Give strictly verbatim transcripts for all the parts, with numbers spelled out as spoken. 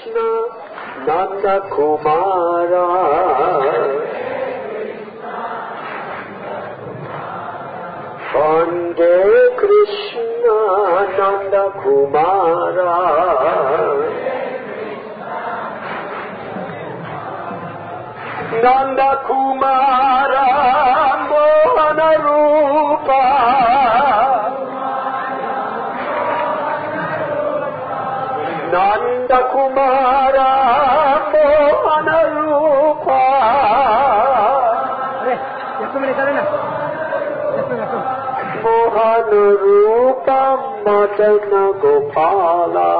Krishna Nanda Kumara Hare Krishna Nanda Kumara Nanda Kumara Mohana Rupa Nanda Kumara Mohana Rupa Mohana Rupa Madana Gopala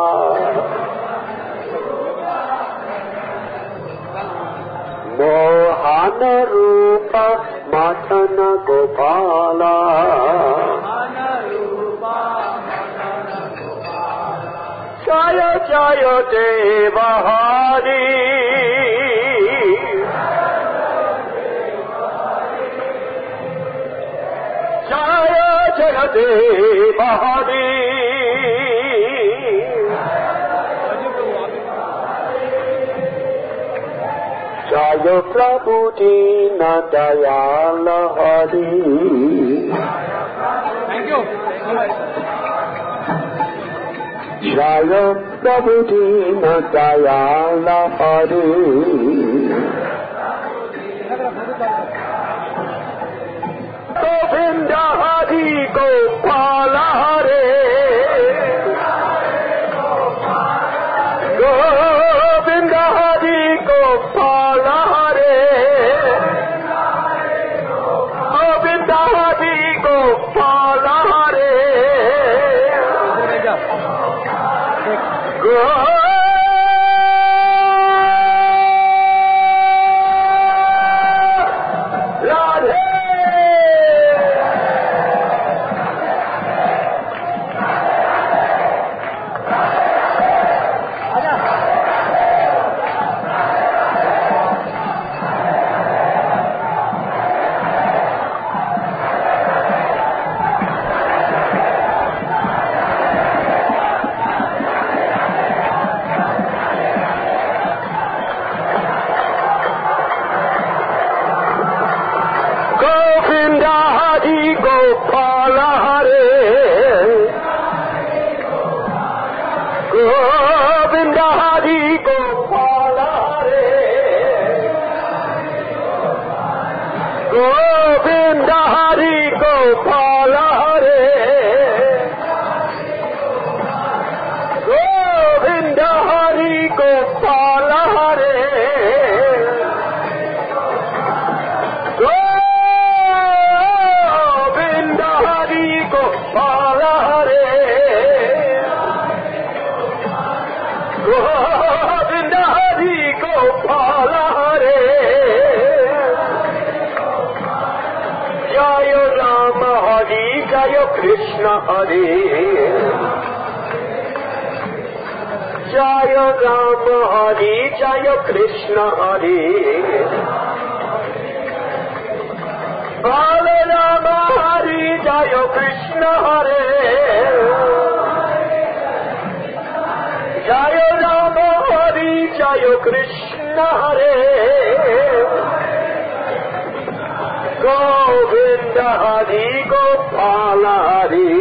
Mohana Rupa Madana Gopala Jaya Jaya Deva Hari Jaya Jaya Deva Hari Jaya Prabhu Dina Dayala Hari. Thank you. Jaya Prabhu Dina Dayala Hari. Govinda Hari Gopala Hare Govinda Hari Gopala Hare Govinda Hari Gopala Hare Krishna Hare Jaya Rama Hare Jaya Krishna Hare Hare Rama Hare Jaya Krishna Hare Jaya Rama Hare Jaya Krishna Hare Govinda Hare Gopala Hare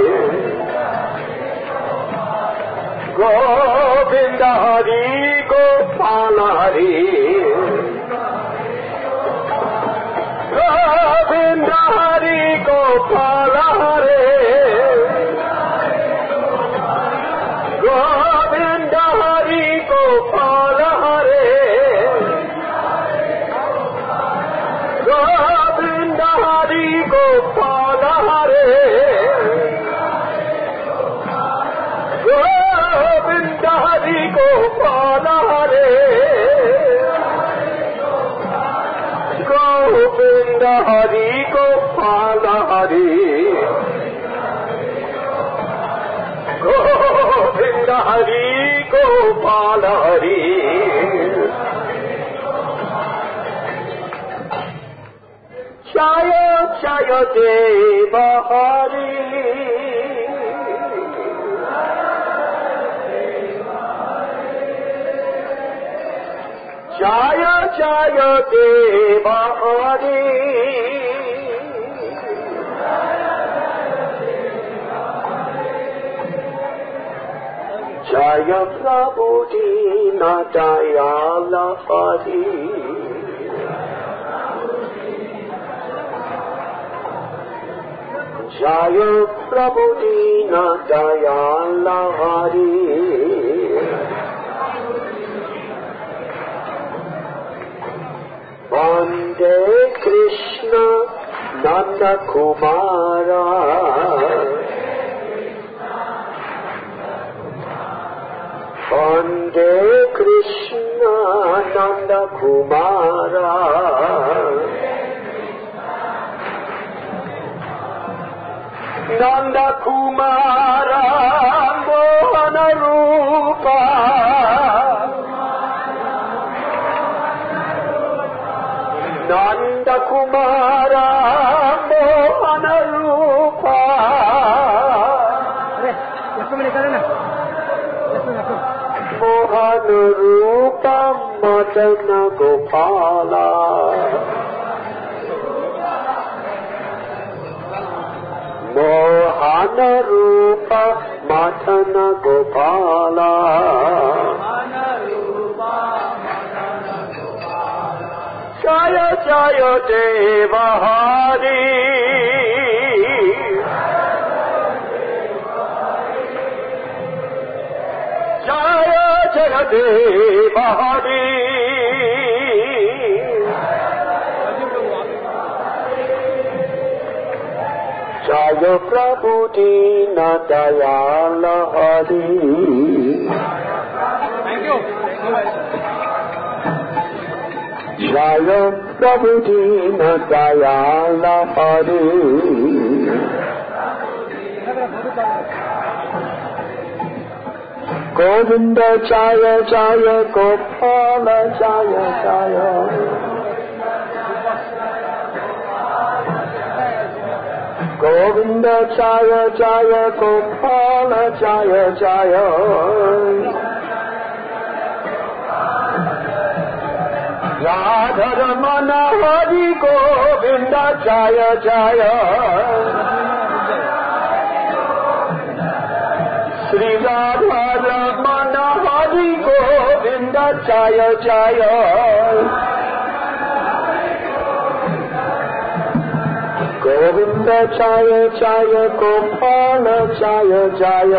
Govinda Hare Gopala Hare Govinda Hare Gopala Hare Govinda Hare Gopala Hare Govinda Hare Gopala Hare Govinda Hare Gopala Hare Govinda Hare Gopala Hare Govinda Hare Gopala Hare Jaya Jaya Deva Hari जय जय देव हरि जय प्रभु दीन दयाल हरि जय प्रभु दीन दयाल हरि वंदे कृष्ण नंद कुमारा वंदे कृष्ण नंद कुमारा नंद कुमारा मोहन रूपा नंद कुमारा मोहन रूपा मोहन रूपा मदन गोपाला मोहन रूपा मदन गोपाला जय जय देव हरि जय जय देव हरि जय प्रभु दीन दयाल हरि जय प्रभु दीन दयाल हरि गोविंद जय जय गोपाल जय जय गोविंद जय जय गोपाल जय जय राधरमण हरि गोविंद जय जय श्री राधरमण हरि गोविंद जय जय गोविंद जय जय गोपाल जय जय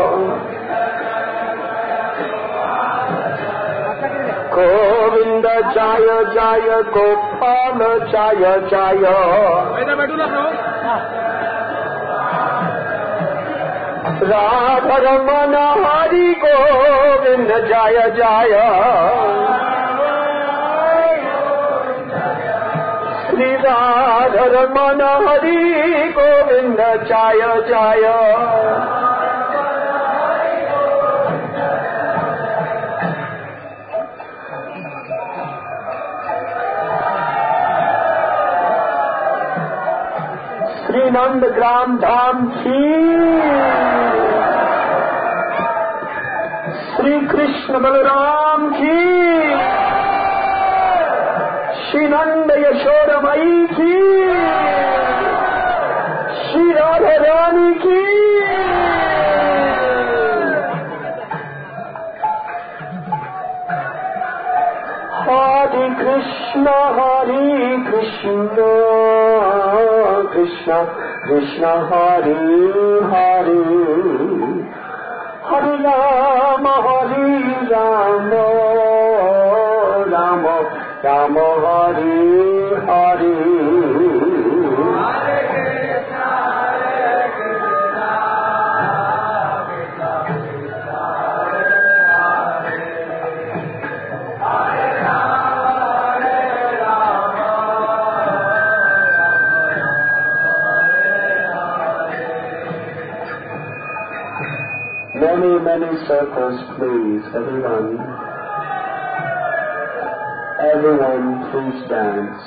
गोविंद जय जय गोपाल जय जय राधरमण हरि गोविंद जय जय श्री राधरमण हरि गोविंद जय जय श्री नंद ग्राम धाम की श्री कृष्ण बलराम की श्री नंद यशोदमयी की श्री राधा रानी की हरे कृष्ण हरे कृष्ण कृष्ण कृष्ण हरे हरे हरे राम हरे Ram Ram Ram Hare Hare Many, many circles, please, everyone. Everyone, please dance.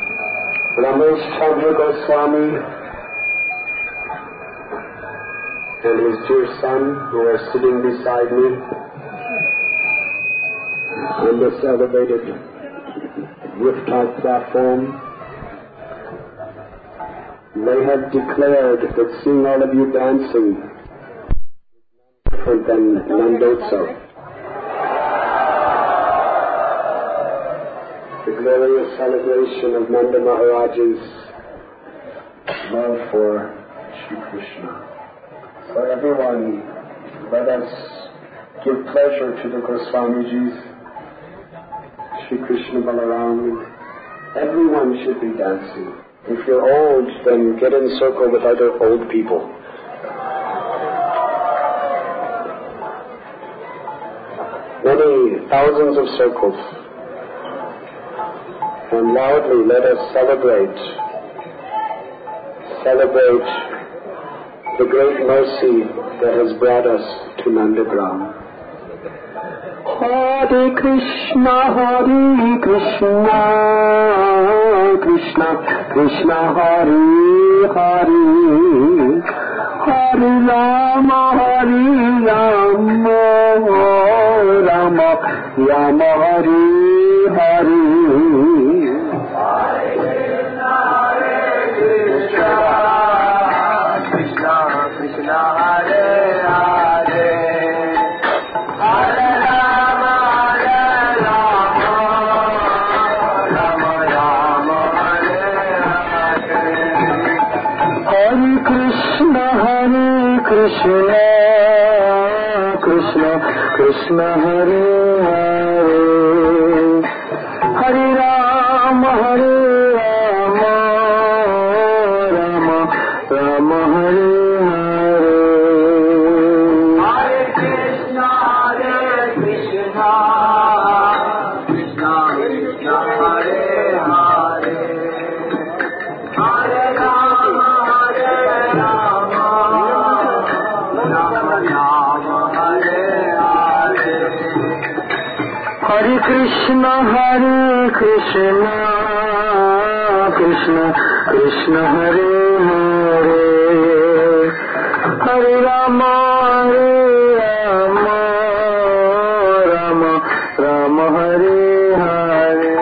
Ramesh Chandra Goswami, and his dear son, who are sitting beside me on this elevated rooftop platform. They have declared that seeing all of you dancing is different than Nandotsav. The glorious celebration of Nanda Maharaj's love for Shri Krishna. So everyone, let us give pleasure to the Goswamijis, Shri Krishna Balaram. Everyone should be dancing. If you're old, then get in circle with other old people. Many thousands of circles. And loudly let us celebrate, celebrate the great mercy that has brought us to Nandagram. Hare Krishna, Hare Krishna, Krishna, Krishna, Hare Hare, Hare Rama, Hare Rama, Rama, Rama, Hare Hare. Krishna, Krishna, Krishna, Hare Hare, Hare Rama, Hare Rama, Rama, Rama, Hare Hare. Hare Krishna, Hare Krishna, Krishna, Krishna, Hare Hare, Hare Rama, Hare Rama, Hare Krishna, Hare Krishna, Krishna, Krishna, Hare Hare, Hare Rama, Hare Rama, Rama, Rama, Hare Hare.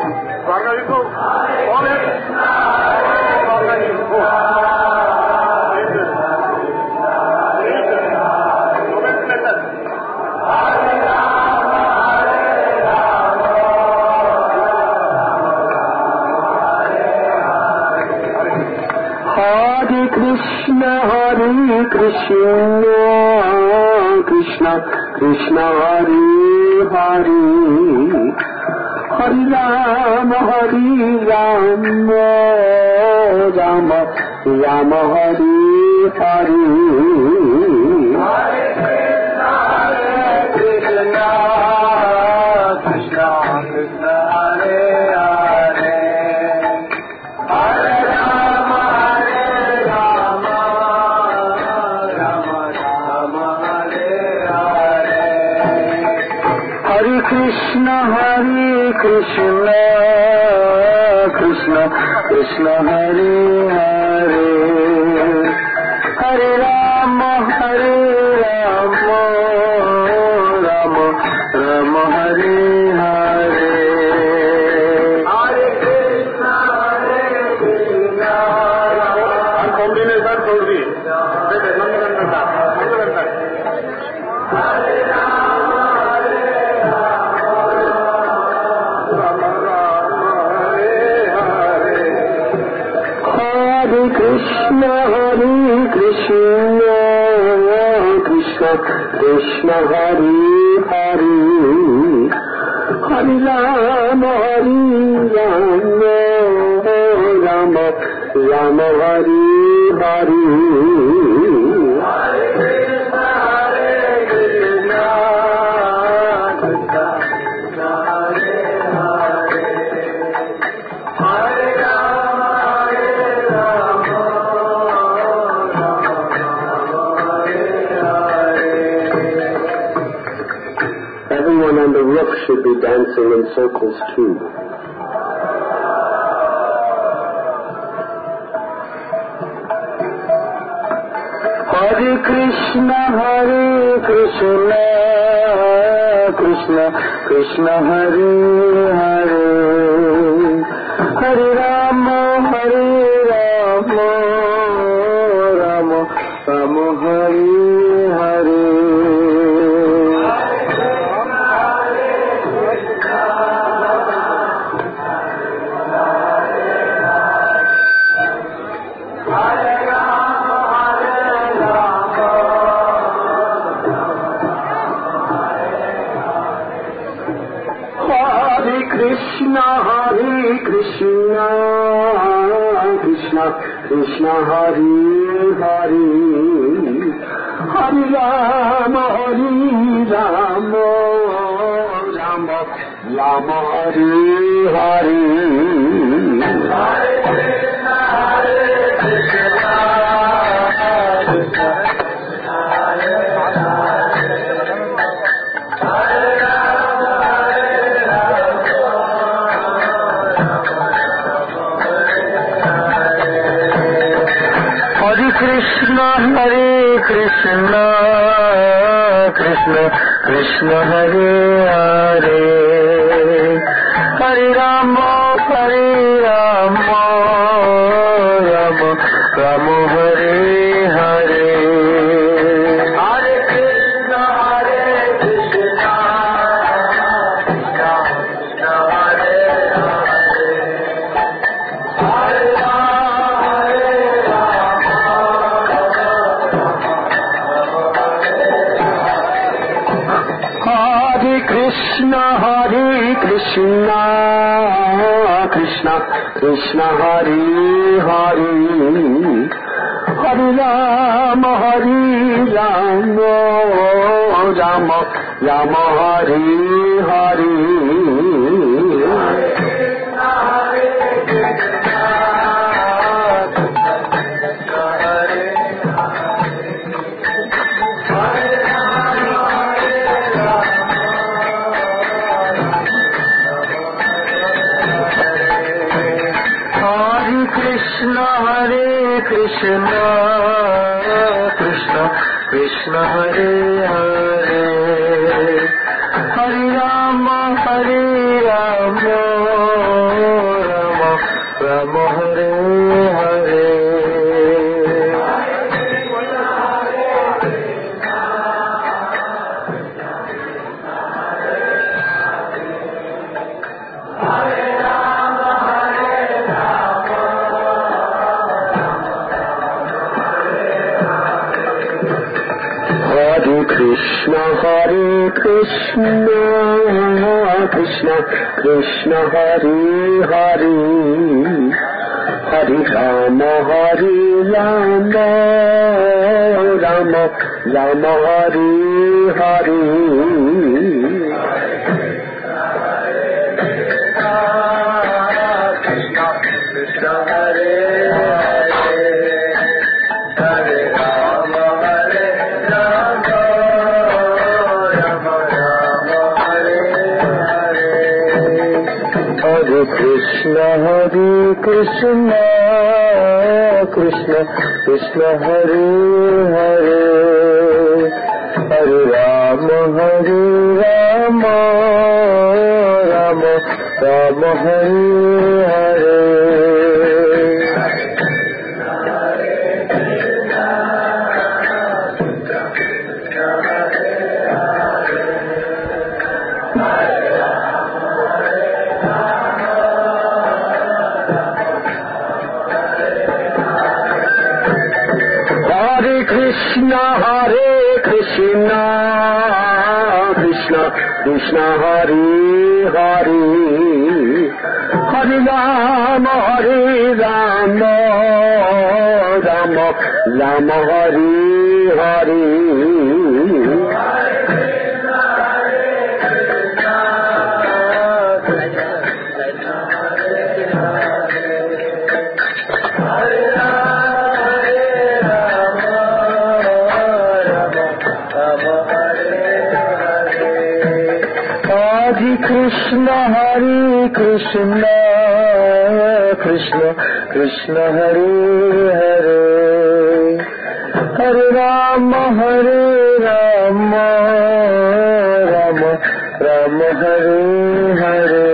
Krishna, Hare Krishna, Krishna, Krishna, Hare Hare, Hare Rama, Hare Rama, Rama, Rama, Hare Hare. Hare Krishna, Hare Krishna, Krishna, Krishna, Hare Hare, Hare Rama, Krishna, Hare Krishna, Krishna, Krishna, Hare Hare, Hare Rama, Hare Rama, Rama, Rama, Hare Hare. Hare Krishna, Hare Krishna. One combination told me. Hare Krishna, Hare Krishna, Krishna, Krishna, Hare Hare, Hare Rama, Hare Rama, Rama, Rama, Hare Hare. Hare Krishna, Hare Krishna, Krishna, Krishna, Hare Hare, Hare Rama, Hare Rama, everyone on the roof should be dancing in circles too. Hare Krishna, Hare Krishna, Krishna Krishna, Hare Hare, Hare Rama, Hare Rama, Rama Rama, Hare Hare. Krishna, Hare Krishna, Krishna Krishna, Hare Hare, Hare Rama, Hare Rama, Rama Rama, Hare Hare. Hare Krishna, Hare Krishna, Krishna Hare Krishna, Hare Krishna, Krishna Krishna, Hare Hare, Hare Rama, Hare Rama, Rama Rama, Hare Hare. Hare Krishna, Hare Krishna, Krishna Krishna, Hare Hare, Hare Rama, Hare Krishna, Hare Krishna, Krishna Krishna, Hare Hare, Hare Rama, Hare Rama, Rama Rama, Hare Hare. Krishna, Hare Krishna, Krishna Krishna, Hare Hare, Hare Rama, Hare Rama, Rama Rama, Hare Hare. Krishna, Hare Krishna, Krishna Krishna, Hare Hare, Hare Rama, Hare Rama, Rama Rama, Hare Hare. Krishna Krishna, Hare Hare, Hare Rama, Hare Rama, Rama Rama, Hare Hare. Hare Krishna, Hare Krishna, Krishna Krishna, Hare Hare, Hare Rama, Hare Rama, Rama Rama, Hare Hare. Krishna, Hare Krishna, Krishna Krishna, Hare Hare, Hare Rama, Hare Rama, Rama Rama, Hare Hare. Krishna, Hare Krishna, Krishna Krishna, Hare Hare, Hare Rama Hare Rama Rama Rama Hare Hare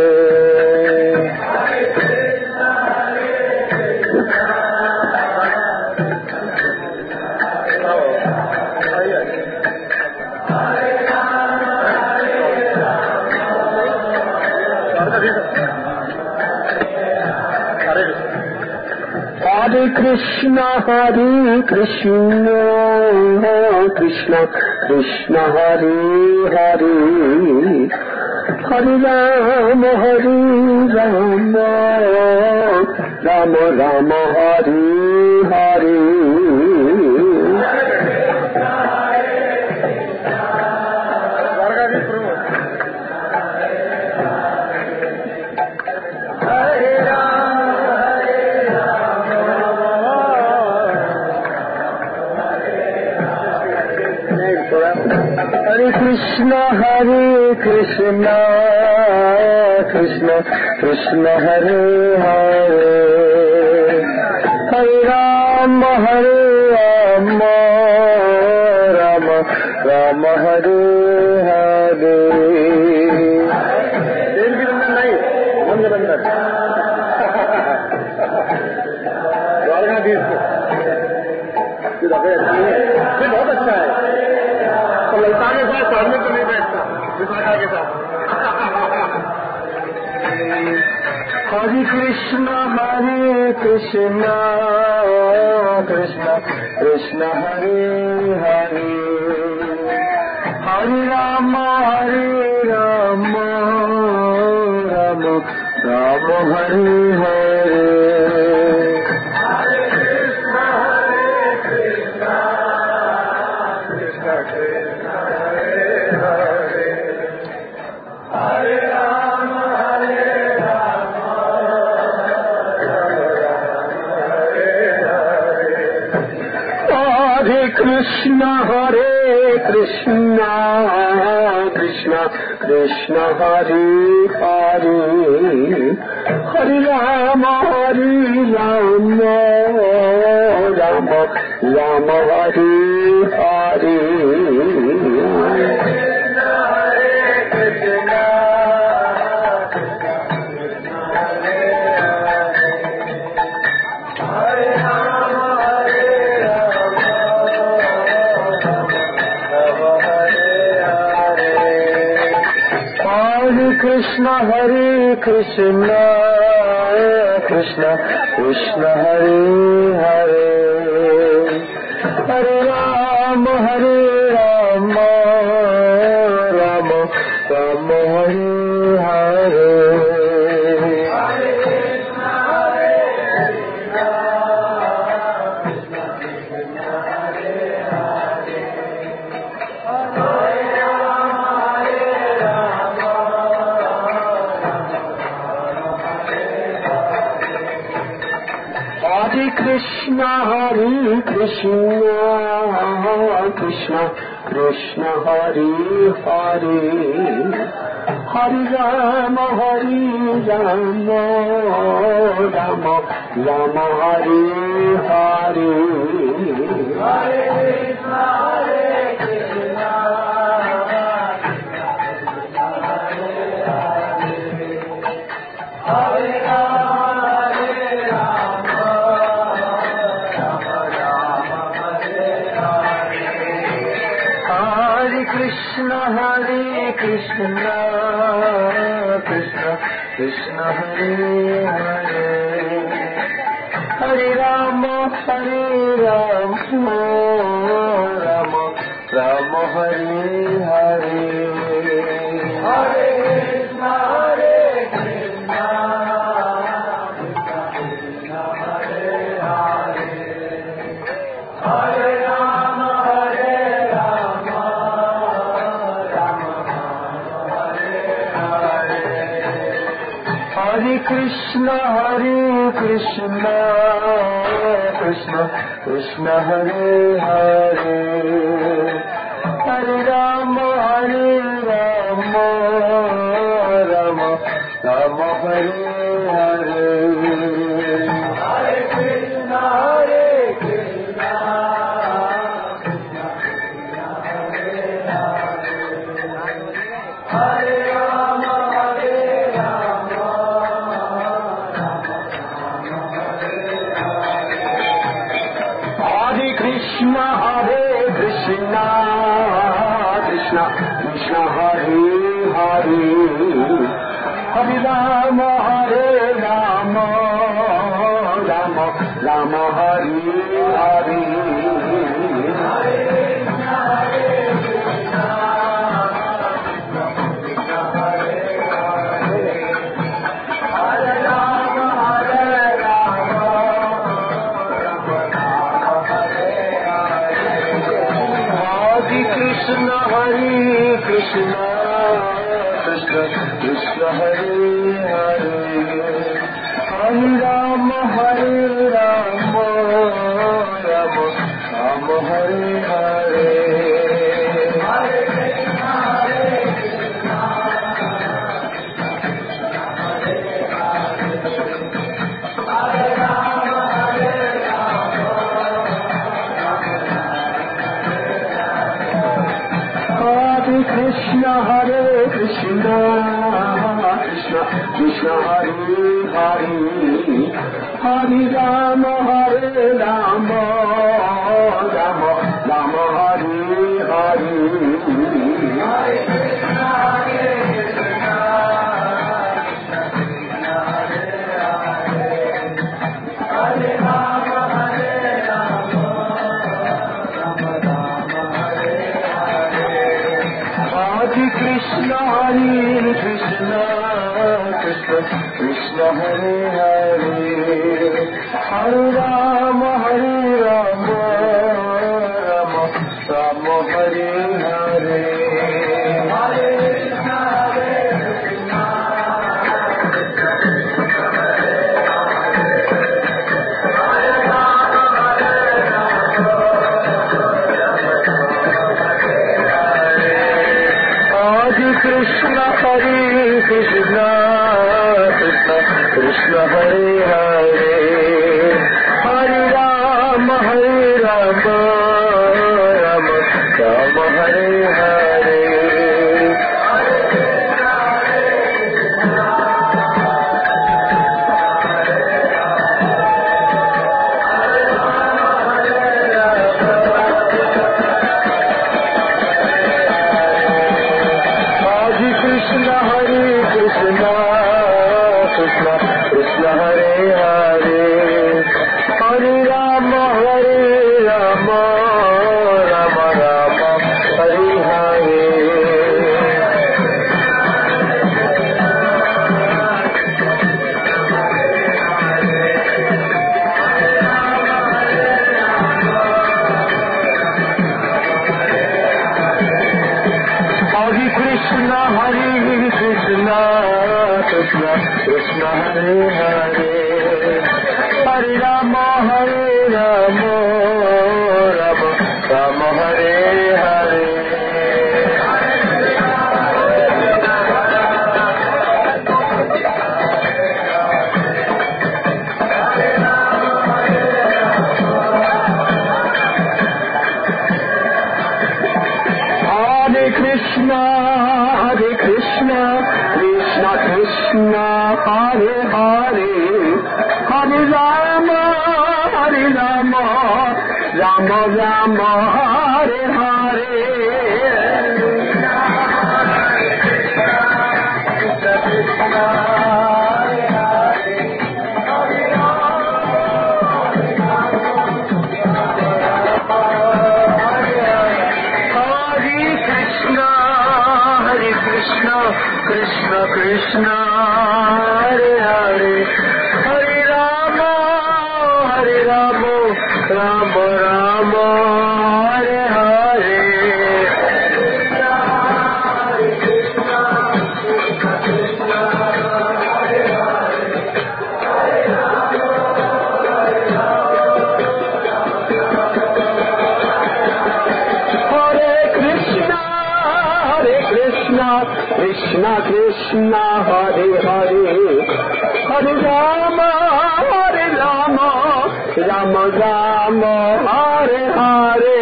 Hare Krishna, Hare Krishna, Krishna, Krishna, Hare Hare, Hare Rama, Hare Rama, Rama Rama, Hare Hare. Hare Krishna, Hare Krishna, Krishna, Krishna, Hare Hare, Hare Rama, Hare Rama, Rama, Rama, Hare Hare. बहुत अच्छा है तो ललता के साथ सामने तो नहीं बैठता विशाखा के साथ Hare Krishna, Hare Krishna, Krishna, Krishna, Hare Hare, Hare Rama, Hare Rama, Rama, Rama, Hare Hare. Krishna, Hare Krishna, Krishna, Krishna, Hare Hare, Hare Rama, Hare Rama, Rama, Rama, Hare Hare. Krishna, Hare Krishna, Krishna, Krishna, Hare Hare, Hare Rama, Hare Rama, Rama, Rama, Hare Hare. Krishna, Hare Krishna, Krishna, Krishna, Hare Hare, Hare Rama, Hare Rama, Rama, Rama, Hare Hare. Hare Krishna, Hare Krishna, Hare Krishna, Hare Krishna, Krishna, Krishna, Hare Hare, Hare Rama, Hare Rama, Rama, Rama, Hare Hare. Hare Krishna, Hare Krishna, Krishna, Hare Hare, Hare Rama, Hare Rama, Hare Krishna, Hare Krishna, Krishna, Krishna, Hare Hare, Hare Rama, Hare Rama, Rama, Rama, Hare Hare. Hare Krishna, Hare Krishna, Krishna, Hare Krishna, Krishna Krishna, Hare Hare, Hare Rama, Hare Rama, Rama Rama, Hare Hare, Hare Krishna, Hare Krishna, Krishna Krishna, Hare Hare, Hare Rama, Hare Rama, Rama Rama, Hare Hare, Hare Krishna, Hare Krishna, Hare Rama, Hare Rama, Krishna, Hare Krishna, Krishna Krishna, Hare Hare, Hare Rama, Hare Rama, Rama Rama, Hare Hare, Hare Krishna, Hare Krishna, Hare Rama, Hare Rama, Hare Krishna, Hare Krishna, Krishna Krishna, Hare Hare, Hare Rama, Hare Rama, Rama Rama, Hare Hare, Hare Krishna, Hare Krishna, Hare Rama, Hare Rama, Hare Krishna, Hare Krishna, Krishna Krishna, Hare Hare, Hare Rama, Hare Rama, Rama Rama, Hare Hare, Hare Krishna, Hare Krishna, Hare Rama, Hare Rama, Hare Krishna, Hare Krishna, Krishna Krishna, Hare Hare, Hare Rama, Hare Rama, Rama Rama, Hare Hare, Hare Krishna, Hare Krishna, Krishna Krishna, Hare Hare, Hare Rama, Hare Rama, Rama Rama, Hare Hare, Hare Krishna, Hare Krishna, Krishna Krishna, Hare Hare, Hare Rama, Hare Rama, Rama Rama, Hare Hare, Krishna Krishna, Hare Hare, Hare Rama, Hare Rama, Rama Rama, Hare Hare, Hare Krishna, Krishna Krishna, Hare Hare, Hare Rama, Hare Rama, Hare Krishna, Hare Krishna, Krishna Krishna, Hare Hare, Hare Rama, Hare Rama, Rama Rama, Hare Hare,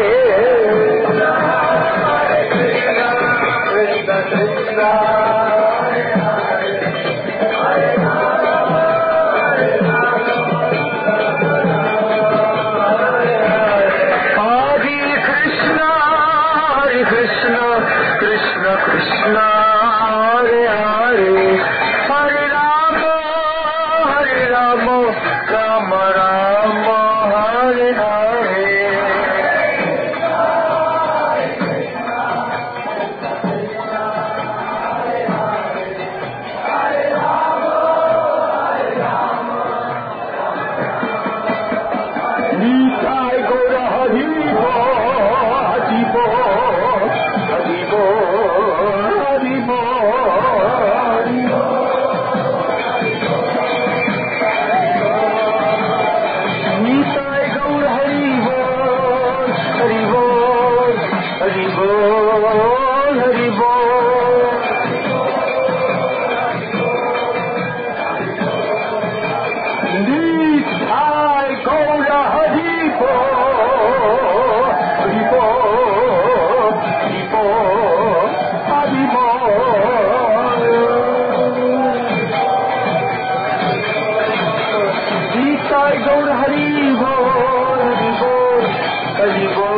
Hare Krishna, Krishna Krishna, Hare Hare, Hare Rama, Hare Rama, Rama Rama, Hare Hare. Hare Bol.